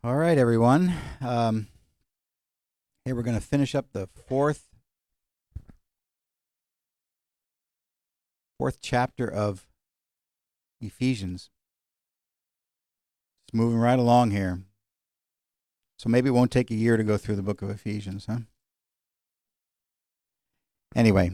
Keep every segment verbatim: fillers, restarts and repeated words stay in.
All right, everyone. Um, hey, we're going to finish up the fourth fourth chapter of Ephesians. It's moving right along here. So maybe it won't take a year to go through the book of Ephesians, huh? Anyway,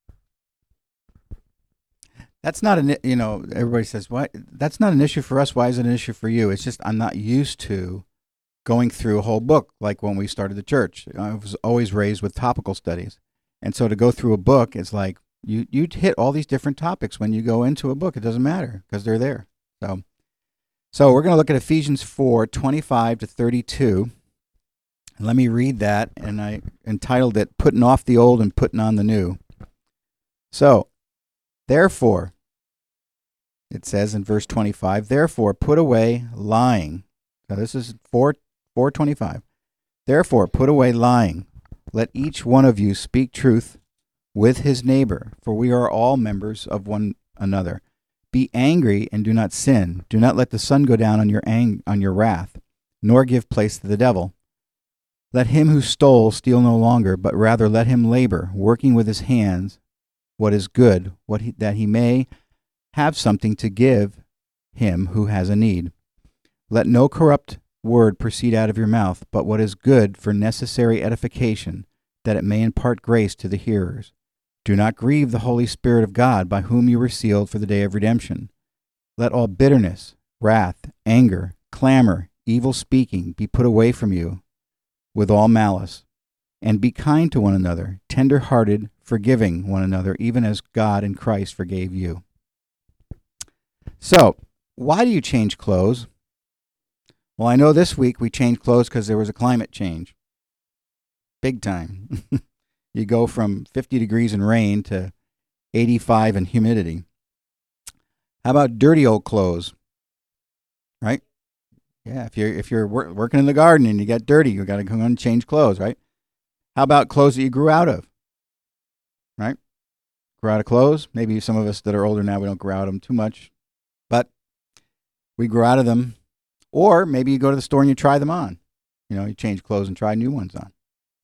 that's not an, you know, everybody says, why? That's not an issue for us. Why is it an issue for you? It's just I'm not used to going through a whole book like when we started the church. I was always raised with topical studies. And so to go through a book, it's like you you hit all these different topics when you go into a book. It doesn't matter because they're there. So so we're going to look at Ephesians four, twenty-five to thirty-two. Let me read that, and I entitled it Putting Off the Old and Putting on the New. So, therefore, it says in verse twenty-five, therefore put away lying. Now this is four twenty-five. Therefore put away lying. Let each one of you speak truth with his neighbor, for we are all members of one another. Be angry and do not sin. Do not let the sun go down on your ang- on your wrath, nor give place to the devil. Let him who stole steal no longer, but rather let him labor, working with his hands what is good, what he, that he may have something to give him who has a need. Let no corrupt word proceed out of your mouth, but what is good for necessary edification, that it may impart grace to the hearers. Do not grieve the Holy Spirit of God, by whom you were sealed for the day of redemption. Let all bitterness, wrath, anger, clamor, evil speaking be put away from you, with all malice. And be kind to one another, tender-hearted, forgiving one another, even as God in Christ forgave you. So, why do you change clothes? Well, I know this week we changed clothes because there was a climate change. Big time. You go from fifty degrees and rain to eighty-five and humidity. How about dirty old clothes? Right? Yeah, if you're if you're wor- working in the garden and you get dirty, you got to come and change clothes, right? How about clothes that you grew out of? Right? Grew out of clothes. Maybe some of us that are older now, we don't grow out of them too much, but we grew out of them. Or maybe you go to the store and you try them on. You know, you change clothes and try new ones on.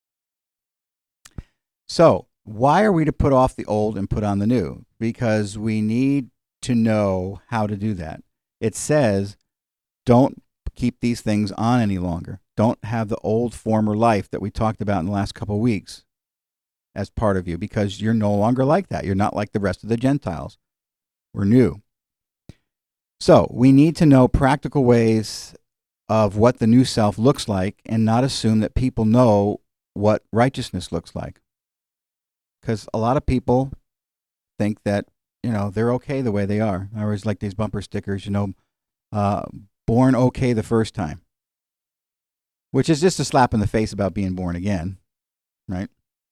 So, why are we to put off the old and put on the new? Because we need to know how to do that. It says, don't keep these things on any longer. Don't have the old former life that we talked about in the last couple of weeks as part of you, because you're no longer like that. You're not like the rest of the Gentiles. We're new. So we need to know practical ways of what the new self looks like and not assume that people know what righteousness looks like. Because a lot of people think that, you know, they're okay the way they are. I always like these bumper stickers, you know, uh, born okay the first time, which is just a slap in the face about being born again, right?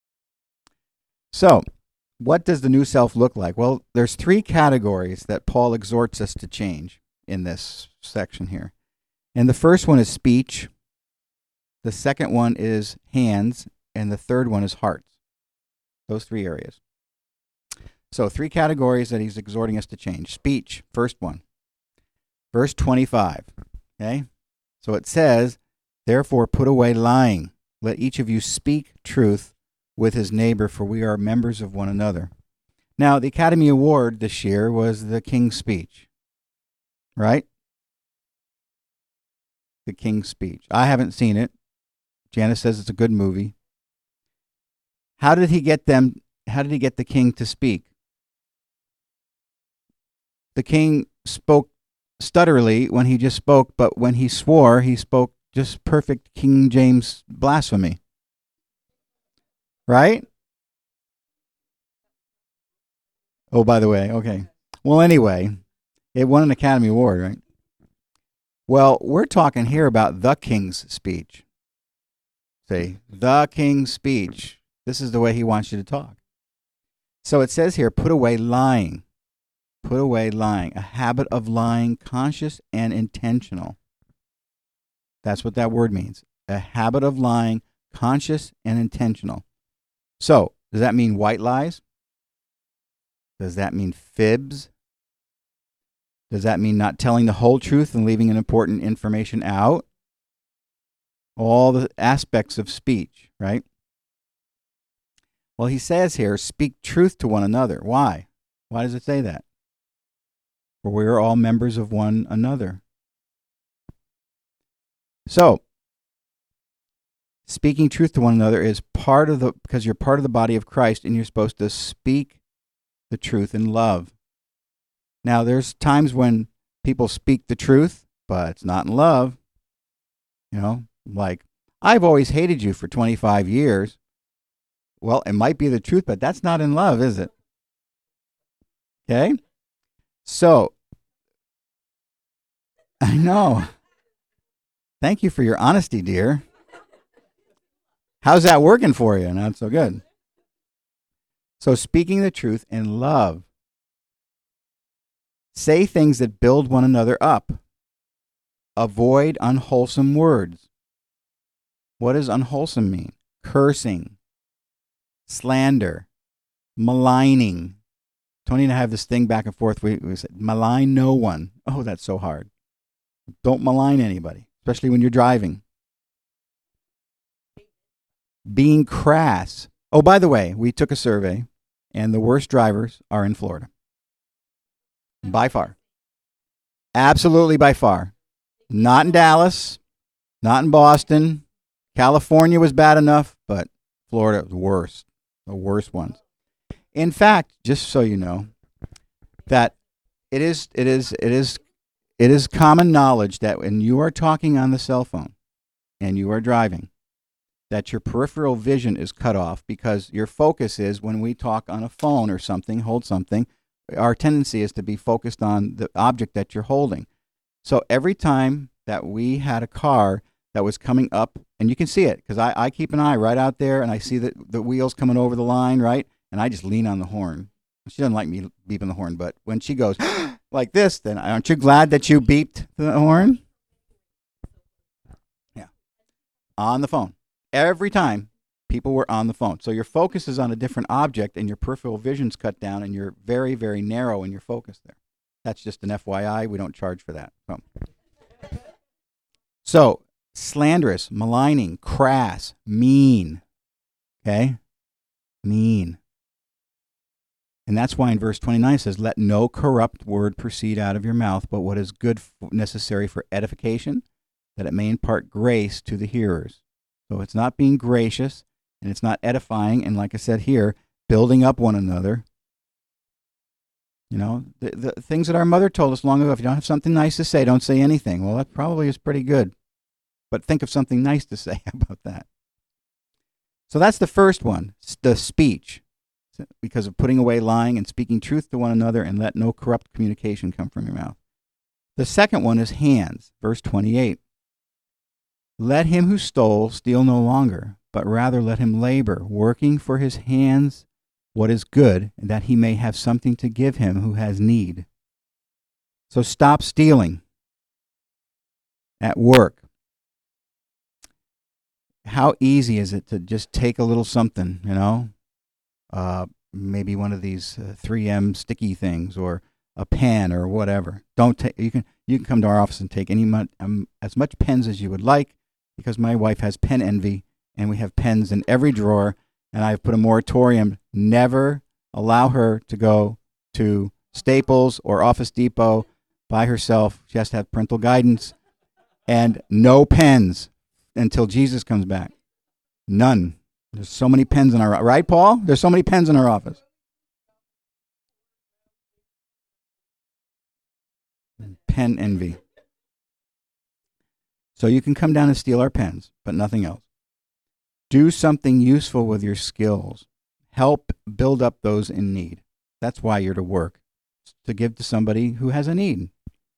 So, what does the new self look like? Well, there's three categories that Paul exhorts us to change in this section here. And the first one is speech, the second one is hands, and the third one is hearts. Those three areas. So, three categories that he's exhorting us to change. Speech, first one. Verse twenty-five, okay? So it says, therefore put away lying. Let each of you speak truth with his neighbor, for we are members of one another. Now, the Academy Award this year was the King's Speech, right? The King's Speech. I haven't seen it. Janice says it's a good movie. How did he get them? How did he get the king to speak? The king spoke stutterly when he just spoke, but when he swore, he spoke just perfect King James blasphemy. Right? Oh, by the way, okay. Well, anyway, it won an Academy Award, right? Well, we're talking here about the King's Speech. Say, the King's Speech. This is the way he wants you to talk. So it says here, put away lying. Put away lying. A habit of lying, conscious and intentional. That's what that word means. A habit of lying, conscious and intentional. So, does that mean white lies? Does that mean fibs? Does that mean not telling the whole truth and leaving an important information out? all the aspects of speech, right? Well, he says here, speak truth to one another. Why? Why does it say that? For we are all members of one another. So, speaking truth to one another is part of the, because you're part of the body of Christ and you're supposed to speak the truth in love. Now, there's times when people speak the truth, but it's not in love. You know, like, I've always hated you for twenty-five years. Well, it might be the truth, but that's not in love, is it? Okay? So, I know. Thank you for your honesty, dear. How's that working for you? Not so good. So, speaking the truth in love. Say things that build one another up. Avoid unwholesome words. What does unwholesome mean? Cursing, slander, maligning. Tony and I have this thing back and forth. We, we said, malign no one. Oh, that's so hard. Don't malign anybody, especially when you're driving. Being crass. Oh, by the way, we took a survey, and the worst drivers are in Florida. By far. Absolutely by far. Not in Dallas, not in Boston. California was bad enough, but Florida was worse. The worst ones. In fact, just so you know, that it is it is it is it is common knowledge that when you are talking on the cell phone and you are driving, that your peripheral vision is cut off because your focus is when we talk on a phone or something, hold something, our tendency is to be focused on the object that you're holding. So every time that we had a car that was coming up, and you can see it because I, I keep an eye right out there and I see the, the wheels coming over the line, right? And I just lean on the horn. She doesn't like me beeping the horn, but when she goes like this, then aren't you glad that you beeped the horn? Yeah. On the phone. Every time people were on the phone. So your focus is on a different object and your peripheral vision's cut down and you're very, very narrow in your focus there. That's just an F Y I. We don't charge for that. So, so slanderous, maligning, crass, mean. Okay? Mean. And that's why in verse twenty-nine it says, let no corrupt word proceed out of your mouth, but what is good, necessary for edification, that it may impart grace to the hearers. So it's not being gracious, and it's not edifying, and like I said here, building up one another. You know, the, the things that our mother told us long ago, if you don't have something nice to say, don't say anything. Well, that probably is pretty good. But think of something nice to say about that. So that's the first one, the speech. Because of putting away lying and speaking truth to one another, and let no corrupt communication come from your mouth. The second one is hands, verse twenty-eight. Let him who stole steal no longer, but rather let him labor, working for his hands what is good, that he may have something to give him who has need. So stop stealing at work. How easy is it to just take a little something, you know? Uh, maybe one of these uh, three M sticky things, or a pen, or whatever. Don't take. You can you can come to our office and take any mu- um, as much pens as you would like, because my wife has pen envy, and we have pens in every drawer. And I've put a moratorium: never allow her to go to Staples or Office Depot by herself. She has to have parental guidance, and no pens until Jesus comes back. None. There's so many pens in our, right, Paul? There's so many pens in our office. Pen envy. So you can come down and steal our pens, but nothing else. Do something useful with your skills. Help build up those in need. That's why you're to work, to give to somebody who has a need.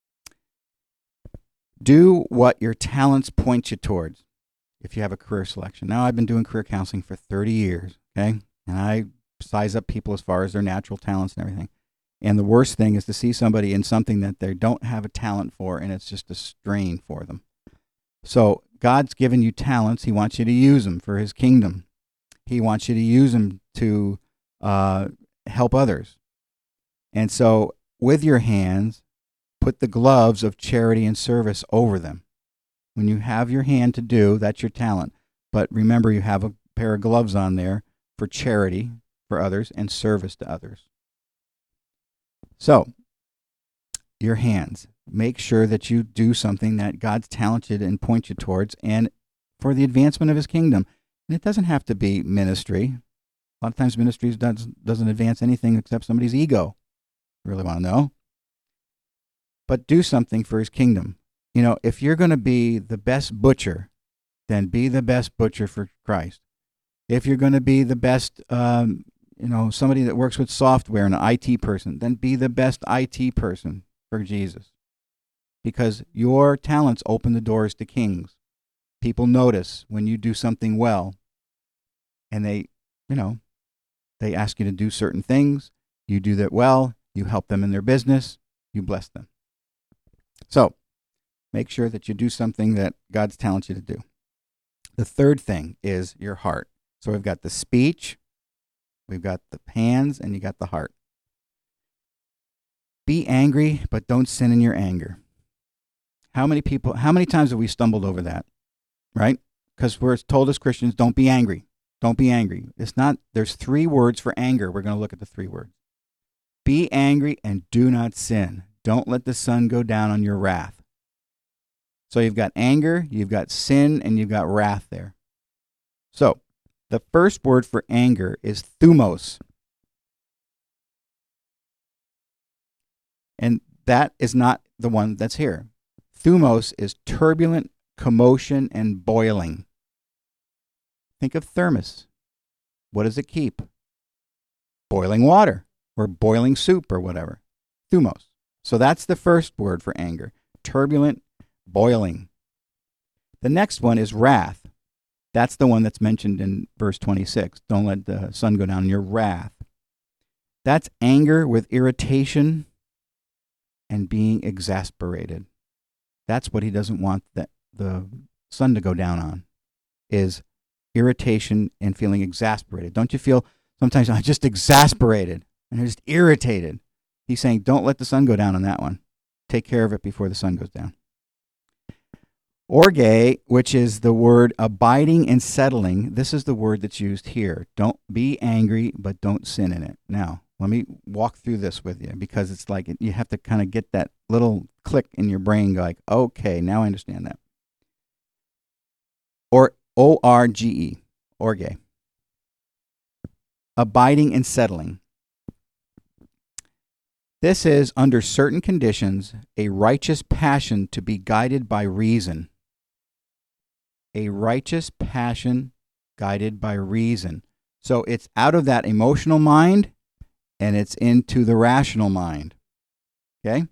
Do what your talents point you towards. If you have a career selection. Now, I've been doing career counseling for thirty years, okay? And I size up people as far as their natural talents and everything. And the worst thing is to see somebody in something that they don't have a talent for, and it's just a strain for them. So God's given you talents. He wants you to use them for his kingdom. He wants you to use them to uh, help others. And so with your hands, put the gloves of charity and service over them. When you have your hand to do, that's your talent. But remember, you have a pair of gloves on there for charity for others and service to others. So, your hands. Make sure that you do something that God's talented and points you towards and for the advancement of his kingdom. And it doesn't have to be ministry. A lot of times ministry does, doesn't advance anything except somebody's ego. You really want to know? But do something for his kingdom. You know, if you're going to be the best butcher, then be the best butcher for Christ. If you're going to be the best, um, you know, somebody that works with software and an I T person, then be the best I T person for Jesus. Because your talents open the doors to kings. People notice when you do something well, and they, you know, they ask you to do certain things. You do that well. You help them in their business. You bless them. So, make sure that you do something that God's talented you to do. The third thing is your heart. So we've got the speech, we've got the hands, and you got the heart. Be angry, but don't sin in your anger. How many people, how many times have we stumbled over that? Right? Because we're told as Christians, don't be angry. Don't be angry. It's not, there's three words for anger. We're going to look at the three words. Be angry and do not sin. Don't let the sun go down on your wrath. So you've got anger, you've got sin, and you've got wrath there. So the first word for anger is thumos. And that is not the one that's here. Thumos is turbulent, commotion, and boiling. Think of thermos. What does it keep? Boiling water or boiling soup or whatever. Thumos. So that's the first word for anger. Turbulent, boiling. The next one is wrath. That's the one that's mentioned in verse twenty-six. Don't let the sun go down in your wrath. That's anger with irritation and being exasperated. That's what he doesn't want the, the sun to go down on, is irritation and feeling exasperated. Don't you feel sometimes I'm just exasperated and I'm just irritated? He's saying, don't let the sun go down on that one. Take care of it before the sun goes down. Orge, which is the word abiding and settling, this is the word that's used here. Don't be angry, but don't sin in it. Now, let me walk through this with you, because it's like you have to kind of get that little click in your brain, like, okay, now I understand that. Or O R G E, orge. Abiding and settling. This is, under certain conditions, a righteous passion to be guided by reason. A righteous passion guided by reason. So it's out of that emotional mind and it's into the rational mind. Okay?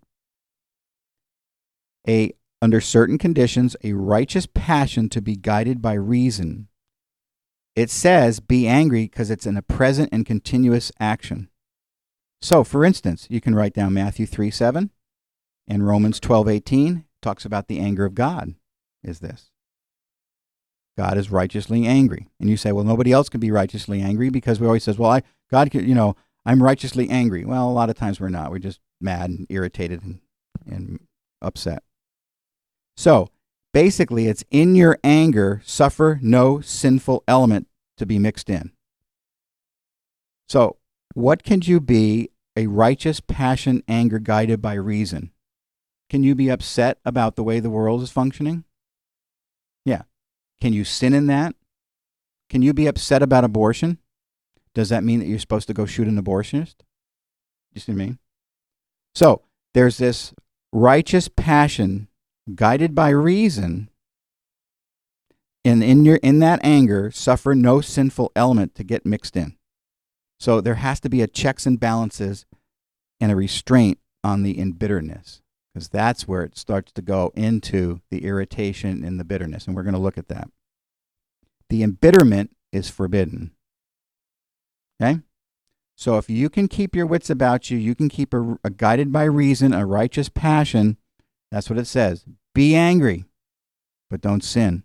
A, under certain conditions, a righteous passion to be guided by reason. It says, be angry, because it's in a present and continuous action. So, for instance, you can write down Matthew three seven and Romans twelve eighteen talks about the anger of God is this. God is righteously angry. And you say, well, nobody else can be righteously angry, because we always says, well, I God could, you know, I'm righteously angry. Well, a lot of times we're not. We're just mad and irritated and, and upset. So, basically, it's in your anger, suffer no sinful element to be mixed in. So, what can you be a righteous passion, anger guided by reason? Can you be upset about the way the world is functioning? Yeah. Can you sin in that? Can you be upset about abortion? Does that mean that you're supposed to go shoot an abortionist? You see what I mean? So, there's this righteous passion guided by reason, and in your in that anger, suffer no sinful element to get mixed in. So there has to be a checks and balances and a restraint on the embitteredness, because that's where it starts to go into the irritation and the bitterness, and we're going to look at that. The embitterment is forbidden. Okay? So if you can keep your wits about you, you can keep a, a guided by reason, a righteous passion. That's what it says. Be angry, but don't sin.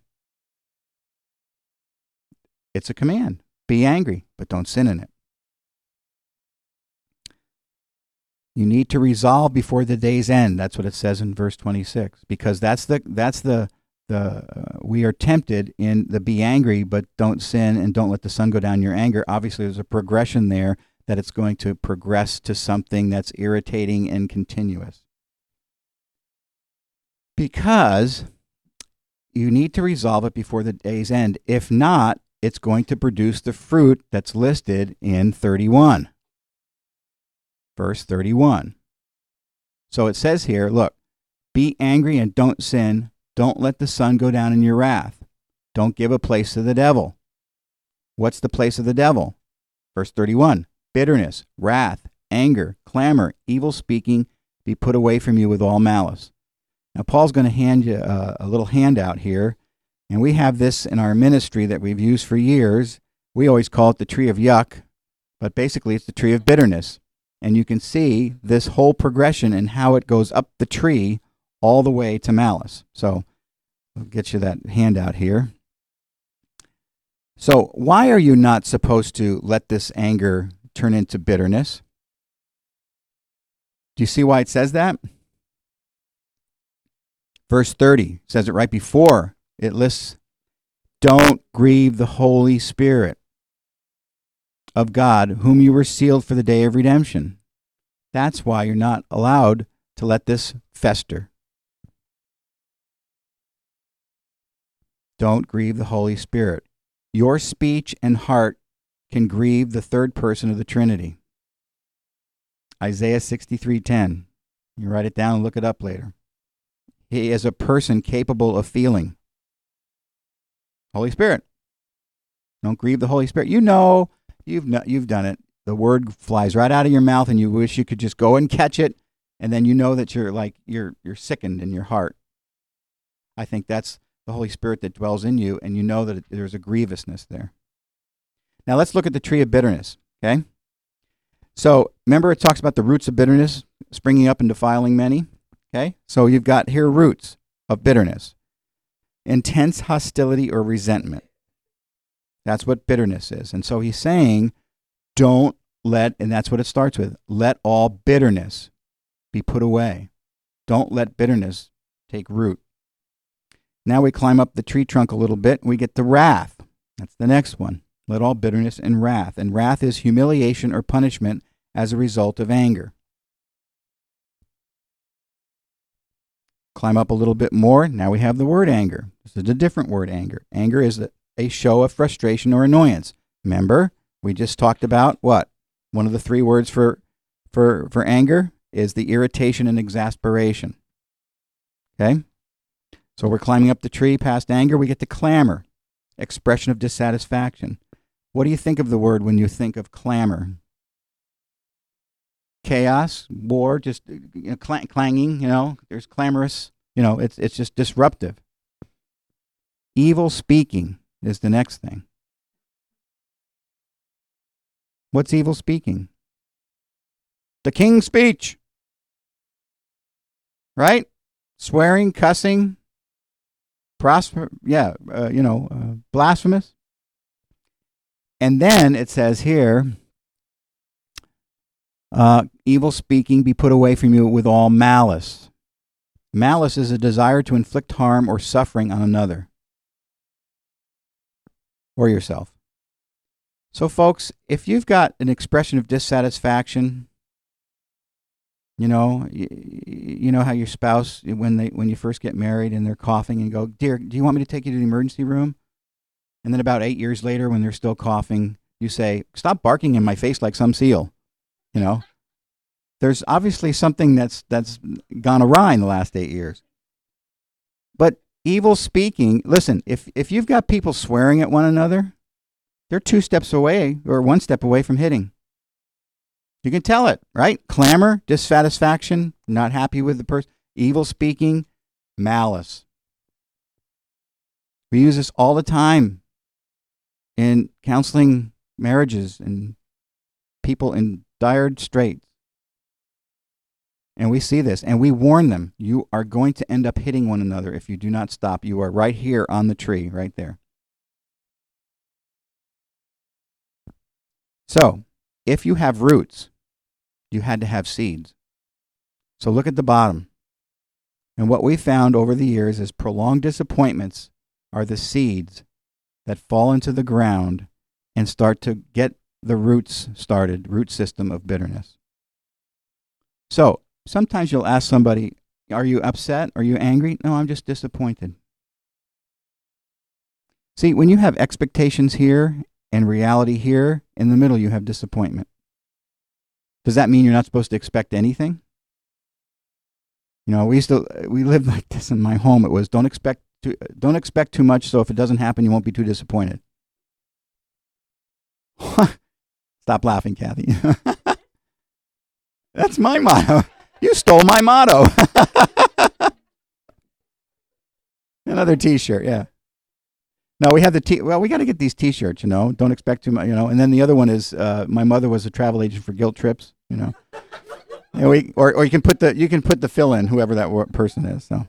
It's a command. Be angry, but don't sin in it. You need to resolve before the day's end. That's what it says in verse twenty-six, because that's the that's the the uh, we are tempted in the be angry, but don't sin and don't let the sun go down your anger. Obviously, there's a progression there that it's going to progress to something that's irritating and continuous. Because you need to resolve it before the day's end. If not, it's going to produce the fruit that's listed in thirty-one. Verse thirty-one. So it says here, look, be angry and don't sin. Don't let the sun go down in your wrath. Don't give a place to the devil. What's the place of the devil? Verse thirty-one. Bitterness, wrath, anger, clamor, evil speaking, be put away from you with all malice. Now, Paul's going to hand you a, a little handout here, and we have this in our ministry that we've used for years. We always call it the tree of yuck, but basically it's the tree of bitterness. And you can see this whole progression and how it goes up the tree all the way to malice. So I'll get you that handout here. So why are you not supposed to let this anger turn into bitterness? Do you see why it says that? Verse thirty says it right before it lists, don't grieve the Holy Spirit of God, whom you were sealed for the day of redemption. That's why you're not allowed to let this fester. Don't grieve the Holy Spirit. Your speech and heart can grieve the third person of the Trinity. Isaiah sixty-three ten. You write it down and look it up later. He is a person capable of feeling. Holy Spirit. Don't grieve the Holy Spirit. You know, you've no, you've done it. The word flies right out of your mouth, and you wish you could just go and catch it, and then you know that you're like you're you're sickened in your heart. I think that's the Holy Spirit that dwells in you, and you know that it, there's a grievousness there. Now let's look at the tree of bitterness. Okay. So remember, it talks about the roots of bitterness springing up and defiling many. Okay. So you've got here roots of bitterness, intense hostility or resentment. That's what bitterness is. And so he's saying, don't let, and that's what it starts with, let all bitterness be put away. Don't let bitterness take root. Now we climb up the tree trunk a little bit, and we get to wrath. That's the next one. Let all bitterness and wrath. And wrath is humiliation or punishment as a result of anger. Climb up a little bit more. Now we have the word anger. This is a different word, anger. Anger is a show of frustration or annoyance. Remember, we just talked about what? One of the three words for, for, for anger is the irritation and exasperation. Okay? So we're climbing up the tree past anger. We get to clamor, expression of dissatisfaction. What do you think of the word when you think of clamor? Chaos, war, just you know, clang, clanging, you know, there's clamorous, you know, it's it's just disruptive. Evil speaking is the next thing. What's evil speaking? The king's speech. Right? Swearing, cussing, prosper, yeah, uh, you know, uh, blasphemous. And then it says here, uh, evil speaking be put away from you with all malice. Malice is a desire to inflict harm or suffering on another or yourself. So, folks, if you've got an expression of dissatisfaction, you know, you, you know how your spouse, when they when you first get married and they're coughing and go, dear, do you want me to take you to the emergency room? And then about eight years later, when they're still coughing, you say, stop barking in my face like some seal. You know, there's obviously something that's that's gone awry in the last eight years. But evil speaking, listen, if if you've got people swearing at one another, they're two steps away or one step away from hitting. You can tell it, right? Clamor, dissatisfaction, not happy with the person, evil speaking, malice. We use this all the time in counseling marriages and people in dire straits. And we see this, and we warn them, you are going to end up hitting one another if you do not stop. You are right here on the tree, right there. So, if you have roots, you had to have seeds. So look at the bottom. And what we found over the years is prolonged disappointments are the seeds that fall into the ground and start to get the roots started, root system of bitterness. So sometimes you'll ask somebody, are you upset? Are you angry? No, I'm just disappointed. See, when you have expectations here and reality here, in the middle you have disappointment. Does that mean you're not supposed to expect anything? You know, we used to, we lived like this in my home. It was don't expect to, don't expect too much, so if it doesn't happen, you won't be too disappointed. Stop laughing, Kathy. That's my motto. You stole my motto. Another T-shirt, yeah. No, we have the T. Well, we got to get these T-shirts. You know, don't expect too much. You know, and then the other one is uh, my mother was a travel agent for guilt trips. You know, and we or or you can put the you can put the fill in whoever that wor- person is. So,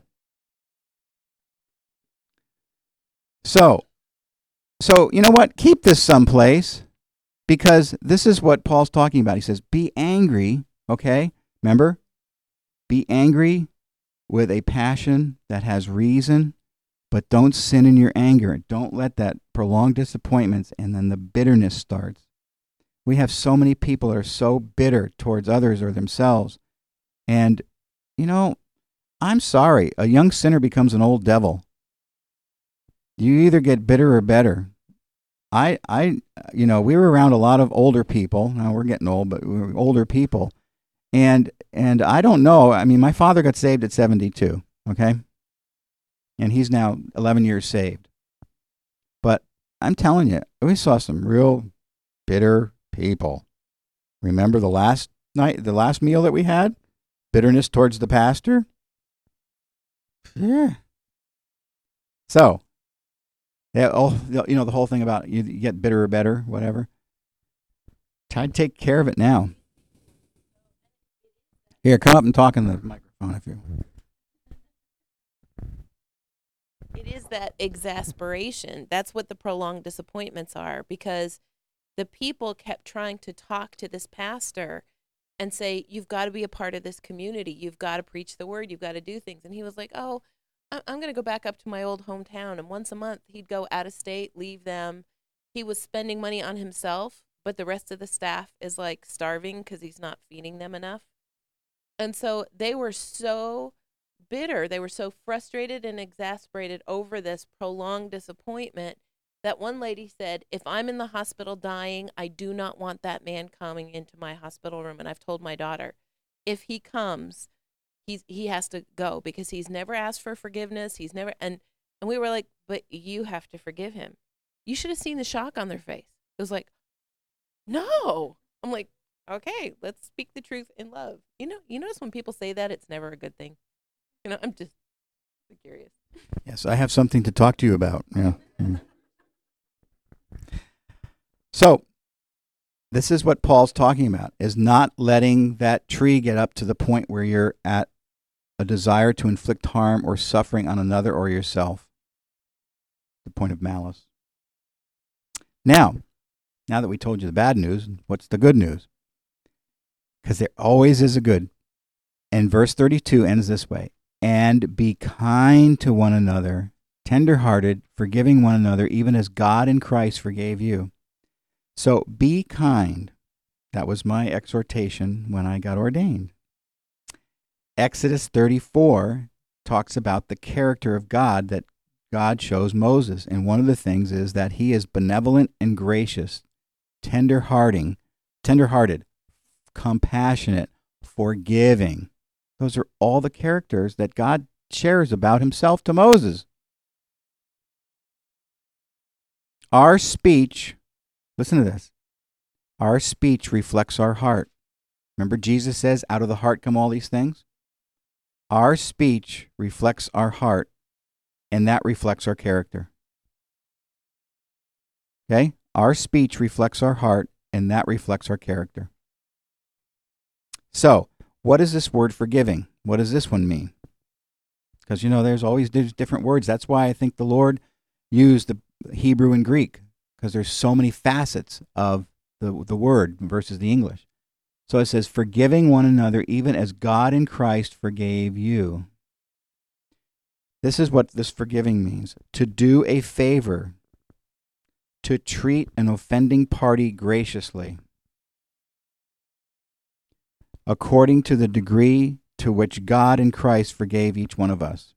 so, so you know what? Keep this someplace because this is what Paul's talking about. He says, "Be angry." Okay, remember, be angry with a passion that has reason. But don't sin in your anger. Don't let that prolonged disappointments and then the bitterness starts. We have so many people that are so bitter towards others or themselves. And, you know, I'm sorry. A young sinner becomes an old devil. You either get bitter or better. I, I, you know, we were around a lot of older people. Now we're getting old, but we were older people. And, and I don't know. I mean, my father got saved at seventy-two, okay? And he's now eleven years saved. But I'm telling you, we saw some real bitter people. Remember the last night, the last meal that we had? Bitterness towards the pastor? Yeah. So, yeah, oh, you know, the whole thing about you get bitter or better, whatever. Try to take care of it now. Here, come up and talk in the microphone if you It is that exasperation. That's what the prolonged disappointments are because the people kept trying to talk to this pastor and say, you've got to be a part of this community. You've got to preach the word. You've got to do things. And he was like, oh, I- I'm going to go back up to my old hometown. And once a month, he'd go out of state, leave them. He was spending money on himself, but the rest of the staff is like starving because he's not feeding them enough. And so they were so bitter. They were so frustrated and exasperated over this prolonged disappointment that one lady said, if I'm in the hospital dying, I do not want that man coming into my hospital room. And I've told my daughter, if he comes, he's he has to go because he's never asked for forgiveness. He's never and and we were like, but you have to forgive him. You should have seen the shock on their face. It was like, no. I'm like, okay, let's speak the truth in love. You know, you notice when people say that, it's never a good thing. You know, I'm just curious. Yes, I have something to talk to you about. Yeah. Mm. So, this is what Paul's talking about, is not letting that tree get up to the point where you're at a desire to inflict harm or suffering on another or yourself. The point of malice. Now, now that we told you the bad news, what's the good news? Because there always is a good. And verse thirty-two ends this way. And be kind to one another, tender-hearted, forgiving one another, even as God in Christ forgave you. So be kind. That was my exhortation when I got ordained. Exodus thirty-four talks about the character of God that God shows Moses. And one of the things is that he is benevolent and gracious, tender-hearted, tender-hearted, compassionate, forgiving. Those are all the characters that God shares about himself to Moses. Our speech, listen to this, our speech reflects our heart. Remember Jesus says, out of the heart come all these things? Our speech reflects our heart, and that reflects our character. Okay? Our speech reflects our heart, and that reflects our character. So, what is this word forgiving? What does this one mean? Because, you know, there's always different words. That's why I think the Lord used the Hebrew and Greek, because there's so many facets of the, the word versus the English. So it says, forgiving one another even as God in Christ forgave you. This is what this forgiving means. To do a favor, to treat an offending party graciously, according to the degree to which God in Christ forgave each one of us.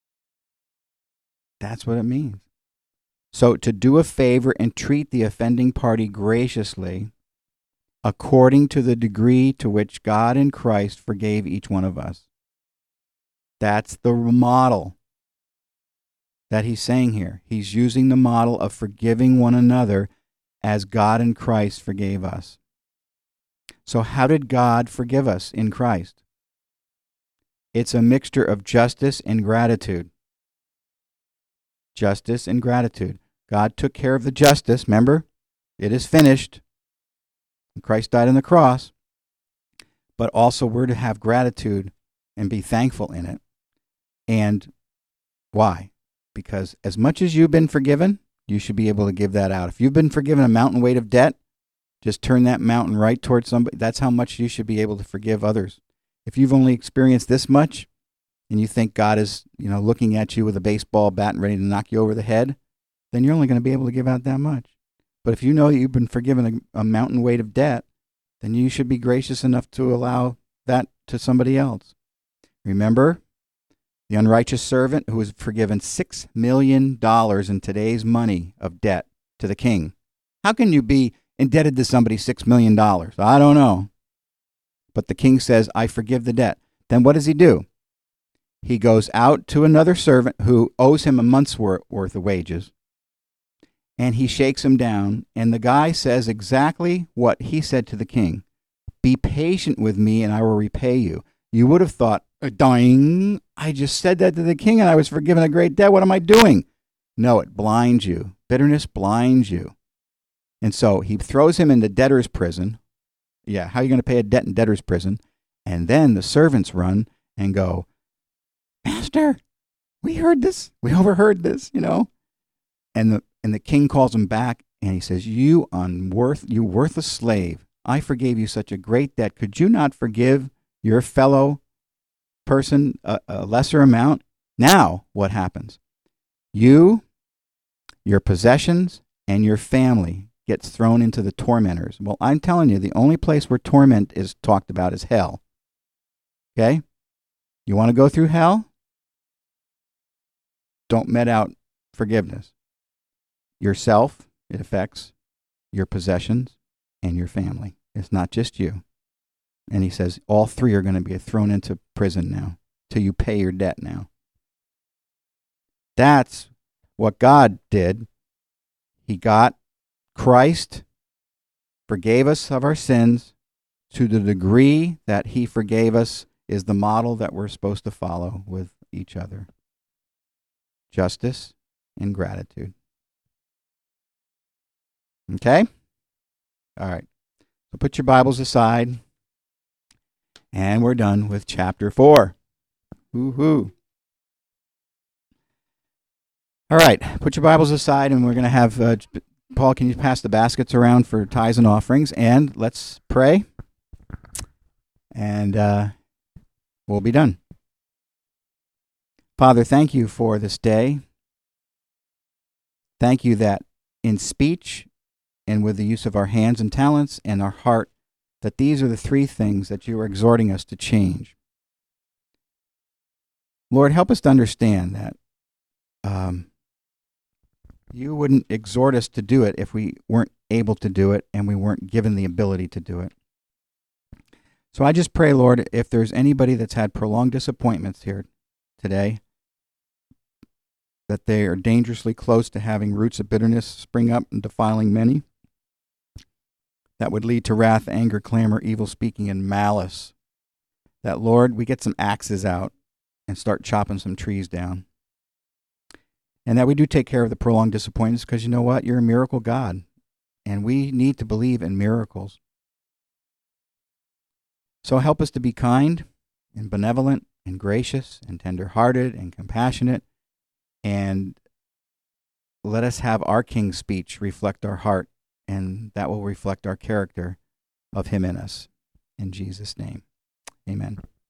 That's what it means. So to do a favor and treat the offending party graciously, according to the degree to which God in Christ forgave each one of us. That's the model that he's saying here. He's using the model of forgiving one another as God in Christ forgave us. So how did God forgive us in Christ? It's a mixture of justice and gratitude. Justice and gratitude. God took care of the justice, remember? It is finished. Christ died on the cross. But also we're to have gratitude and be thankful in it. And why? Because as much as you've been forgiven, you should be able to give that out. If you've been forgiven a mountain weight of debt, just turn that mountain right towards somebody. That's how much you should be able to forgive others. If you've only experienced this much, and you think God is, you know, looking at you with a baseball bat and ready to knock you over the head, then you're only going to be able to give out that much. But if you know you've been forgiven a, a mountain weight of debt, then you should be gracious enough to allow that to somebody else. Remember, the unrighteous servant who was forgiven six million dollars in today's money of debt to the king. How can you be indebted to somebody six million dollars? I don't know. But the king says, I forgive the debt. Then what does he do? He goes out to another servant who owes him a month's wor- worth of wages, and he shakes him down, and the guy says exactly what he said to the king. Be patient with me, and I will repay you. You would have thought, dying, I just said that to the king, and I was forgiven a great debt. What am I doing? No, it blinds you. Bitterness blinds you. And so he throws him into debtor's prison. Yeah, how are you going to pay a debt in debtor's prison? And then the servants run and go, Master, we heard this. We overheard this, you know. And the and the king calls him back, and he says, you unworth, you worthless slave, I forgave you such a great debt. Could you not forgive your fellow person a, a lesser amount? Now, what happens? You, your possessions, and your family gets thrown into the tormentors. Well, I'm telling you, the only place where torment is talked about is hell. Okay? You want to go through hell? Don't met out forgiveness. Yourself, it affects your possessions and your family. It's not just you. And he says all three are going to be thrown into prison now till you pay your debt now. That's what God did. He got Christ, forgave us of our sins to the degree that he forgave us is the model that we're supposed to follow with each other. Justice and gratitude. Okay? All right. So put your Bibles aside. And we're done with chapter four. Woo-hoo. All right. Put your Bibles aside, and we're going to have, uh, Paul, can you pass the baskets around for tithes and offerings? And let's pray. And uh, we'll be done. Father, thank you for this day. Thank you that in speech and with the use of our hands and talents and our heart, that these are the three things that you are exhorting us to change. Lord, help us to understand that um, you wouldn't exhort us to do it if we weren't able to do it and we weren't given the ability to do it. So I just pray, Lord, if there's anybody that's had prolonged disappointments here today, that they are dangerously close to having roots of bitterness spring up and defiling many, that would lead to wrath, anger, clamor, evil speaking, and malice. That, Lord, we get some axes out and start chopping some trees down. And that we do take care of the prolonged disappointments because you know what? You're a miracle God. And we need to believe in miracles. So help us to be kind and benevolent and gracious and tender-hearted and compassionate. And let us have our King's speech reflect our heart, and that will reflect our character of him in us. In Jesus' name, amen.